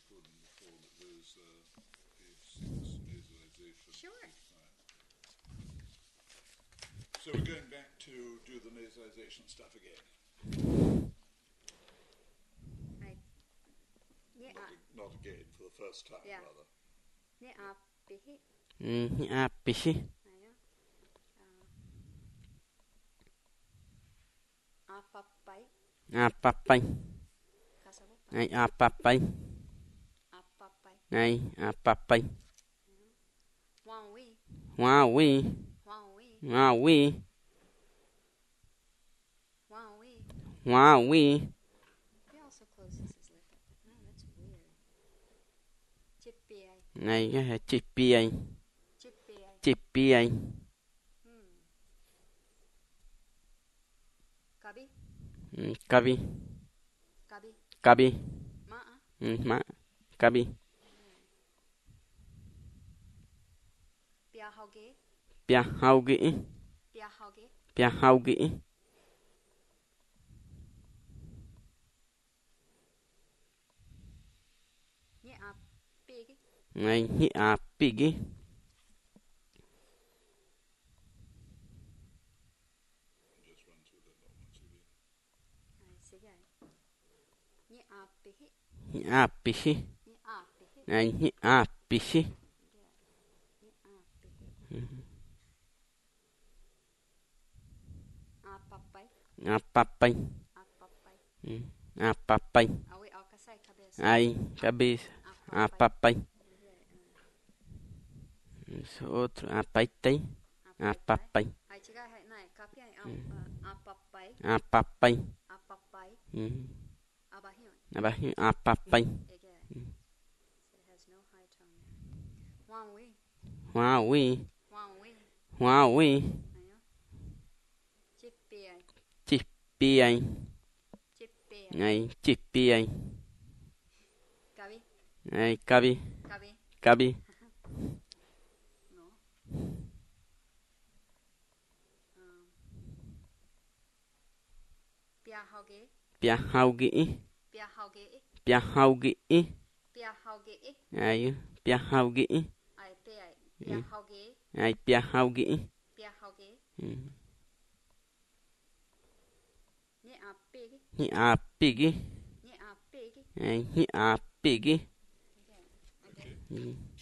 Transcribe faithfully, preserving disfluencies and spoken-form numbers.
recording before that there's uh, six nasalization. Sure. Right. So we're going back to do the nasalization stuff again. I, yeah, Not, not again, for the first time, yeah. rather. Yeah, uh, pihi. Mm, ah, pihi. Ayo. Uh, apapai. Ah, papai. Kasapapai. Ay, ah, papai. Apapai. Ay, ah, papai. Wawi. Wawi. Wawi. Wawi. Wawi. Wawi. He also closes his lip. No, that's weird. Chippy. Này cái hệ chippy ay. Chippy. Chippy ay. Hmm. Kabi. Mm, Kabi. Kabi. Kabi. Ma'a. Mm, ma. Kabi. Piahauge. Pia haugi. Piahauge. Pia haugi. Yeah, uh, pig. Này hi à pigi. Just run through that lot once again. I see that. Yeah, uh, pihi. Hi à pihi. Yeah, uh, pihi. Này hi à pihi. Yeah, uh, pihi. Uh, papai. À papai. Uh, papai. Mm, à papai. Ah, wait, I'll say cabeça. Ay, cabeça. À papai. Outro, à paitei. À papai. Ai, chiga, hai, nai, kapi, ai, a papai. À papai. A papai. Mm. A barrion. À barriga. À papai. Again. So it has no high tone there. Wawi. Wawi. Wawi. Wawi. Ayo. Chippy, ai. Chippy ay. Chippy, ai. Này chippy ay. Kabi. Này cabi. Kabi. Cabi. No. Um. Piahauge. Pia haugi. Piahauge. Pia haugi. Piahauge. Ay, pia haugi. Ai, pe, ai. Piahauge. Ay, pia haugi. Piahauge. Mm. Ni a pig. Hi à pigi. Ni a pig. Ay, hi à pigi. Again. Again. Mm.